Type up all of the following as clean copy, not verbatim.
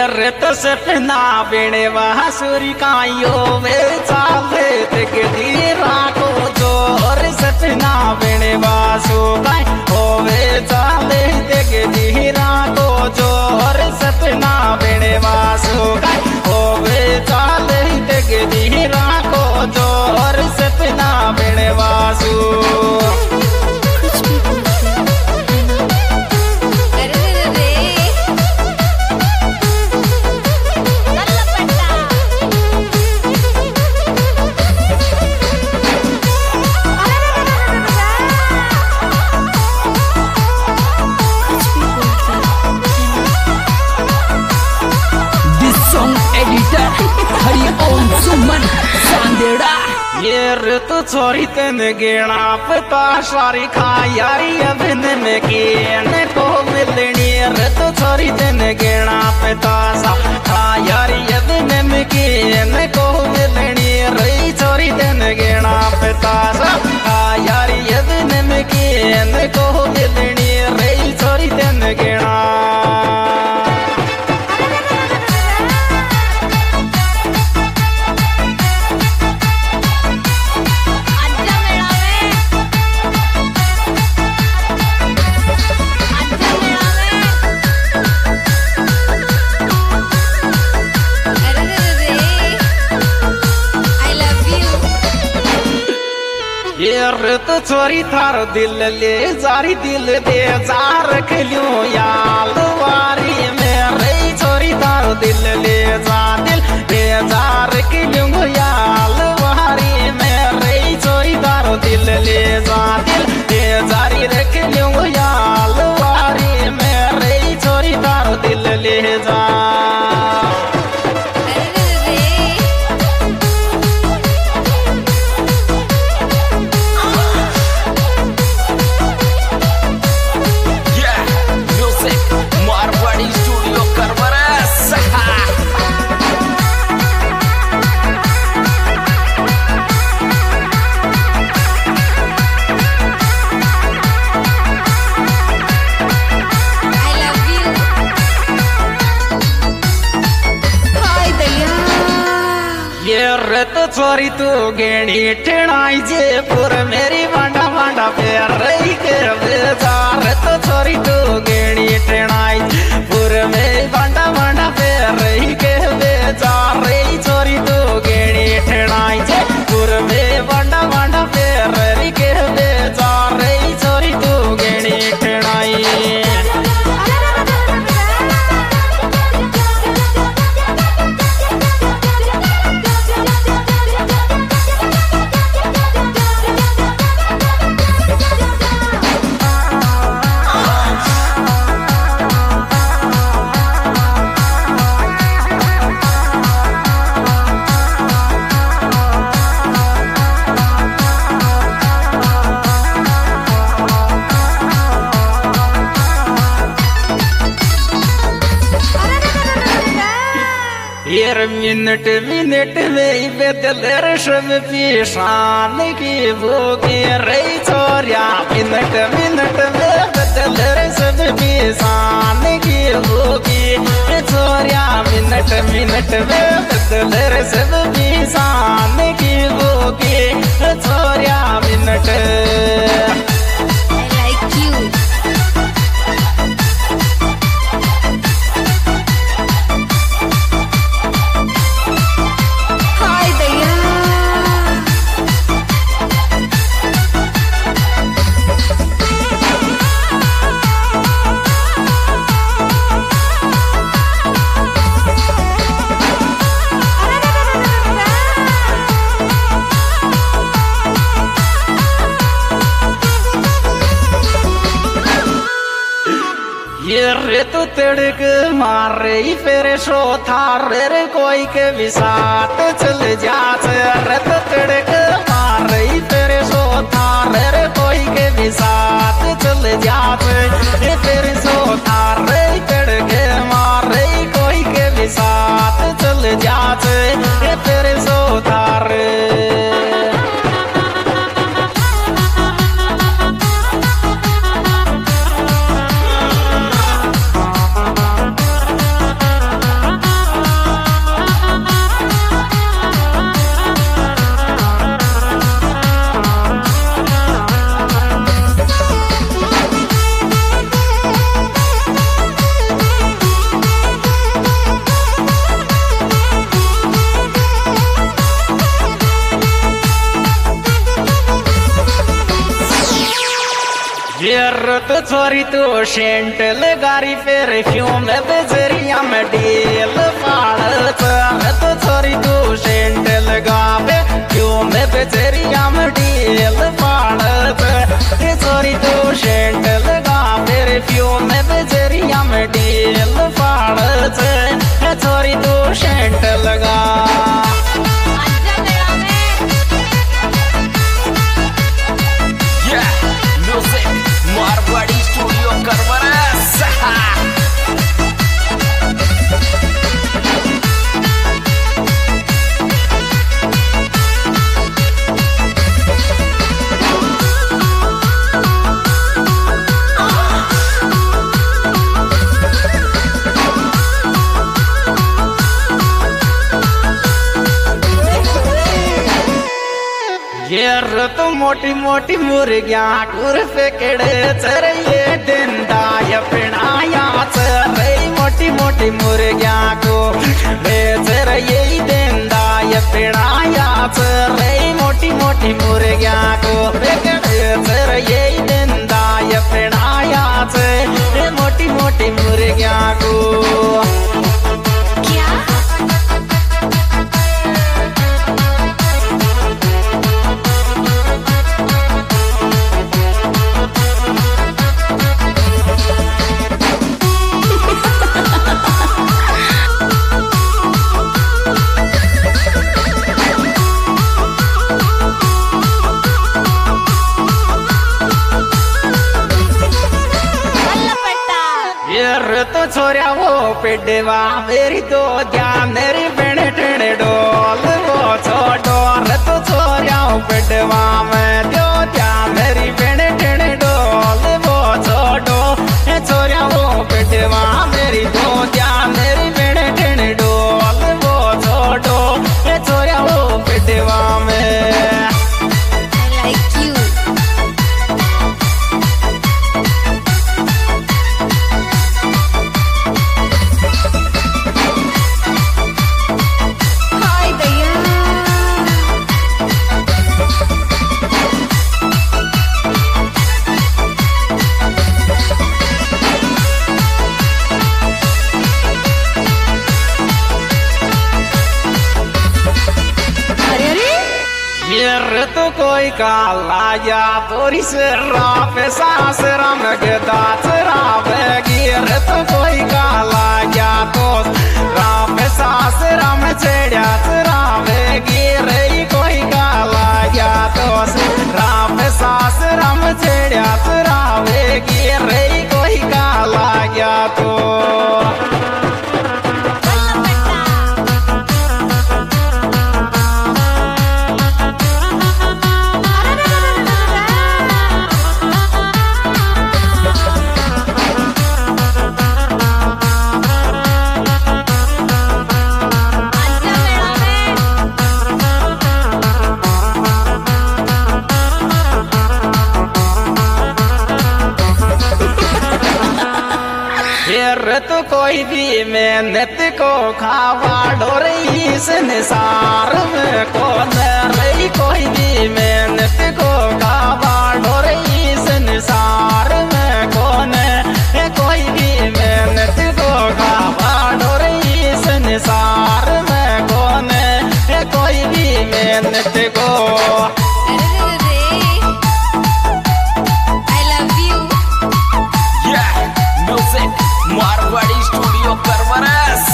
रत सपना बेणे बांसुरी कायो वे चाले ते के धीरा को जोर सपना बेणे बांसु काय होवे चाले ते के धीरा को जोर सपना बेणे बांसु काय होवे चाले ते के धीरा को जोर सपना बेणे बांसु ये ऋतु छोरी तेन गेणा पता सारी खा यारी अभिन में केन को मिलनी ऋतु छोरी तेन गेणा पता सा खा यारी अभिन में केन को मिलनी रही छोरी तेन गेणा पता सा खा यारी अभिन में केन को मिलनी रही छोरी तेन गेणा तो चोरी थार दिल ले जारी दिल दे जार खलियो याल वारी में रही चोरी थार दिल ले जा दिल दे जार खलियो याल वारी में रही चोरी थार दिल ले जा दिल दे जारी रखलियो याल वारी में रही चोरी थार दिल ले जा रत चोरी तू गेणी ठेणाई जयपुर मेरी बांडा बांडा प्यार रही के बेजार रत चोरी तू गेणी ठेणाई पुर में बांडा बांडा प्यार रही के बेजार रही चोरी तू गेणी ठेणाई जयपुर में बांडा बांडा प्यार रही के बेजार रही चोरी तू गेणी ठेणाई मिनट मिनट में बदल रशम पेशान की भोगे रही चोरिया मिनट मिनट में बदल रशम पेशान की भोगे चोरिया मिनट मिनट में बदल रशम पेशान की भोगे चोरिया मिनट रे तो तड़क मारे फिर शो थारे रे कोई के विसात चल जात रे तो तड़क मारे फिर शो थारे रे कोई के विसात चल जात फिर शो थारे तड़क मारे कोई के विसात चल जात फिर शो थारे तो छोरी तू सेंट लगारी परफ्यूम बजरिया में डील पाड़त तो छोरी तू सेंट लगावे परफ्यूम बजरिया में डील पाड़त छोरी तू सेंट लगा परफ्यूम बजरिया में डील पाड़त छोरी तू सेंट लगा मारवाड़ी स्टूडियो करवरस ये तो मोटी मोटी मुर्गिया कुर्फ केड़े चर ये दिंदा ये पिणाया चर मोटी मोटी मुर्गिया को बेचर ये दिंदा ये पिणाया चर मोटी मोटी मुर्गिया को बेचर ये दिंदा ये पिणाया चर मोटी मोटी मुर्गिया को तो छोरिया वो पिडवा मेरी तो ध्यान मेरी बिन टिण डोल वो छोटो तो छोरिया पिडवा में दो ध्यान मेरी बिन टिण डोल वो छोटो छोरिया वो पिडवा मेरी दो ध्यान मेरी बिन टिण डोल वो छोटो छोरिया वो पिडवा में तो कोई काला या तोरी से राप सास राम गदा राव गिर तो कोई काला या तो राप सास राम छेड़ा राव गिर कोई काला या तो राप सास राम छेड़ा राव गिर कोई काला या तो तो कोई भी मेहनत को खावा डोरी संसार में कौन रही कोई भी मेहनत को खावा डोरी संसार में कौन है कोई भी मेहनत को खावा डोरी संसार में कौन है कोई भी मेहनत को मारवाड़ी स्टूडियो करवरस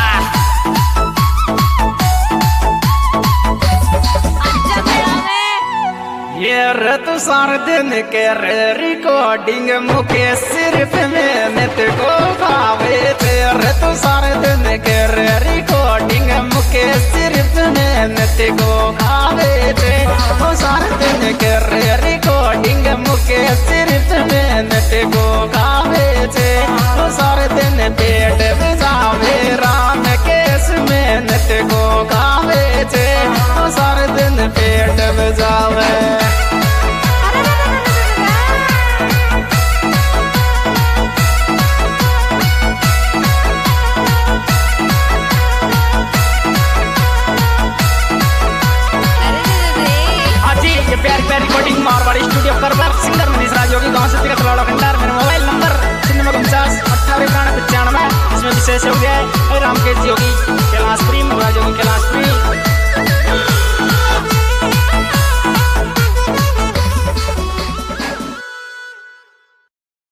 ये तो सारे दिन के रिकॉर्डिंग मुके सिर्फ मेहनत को खावे तेरे तो सारे दिन के रिकॉर्डिंग मुके सिर्फ मेहनत को खावे थे वो सारे दिन के रिकॉर्डिंग मुके सिर्फ मेहनत को खावे थे वो सारे दिन पेट बजावे राम केस मेहनत को खावे थे वो सारे दिन पेट बजावे मारवाड़ी स्टूडियो करवर सिंगर मनीष राज योगी गांव से तिरक लौड़ा खंडार से राम के जोगी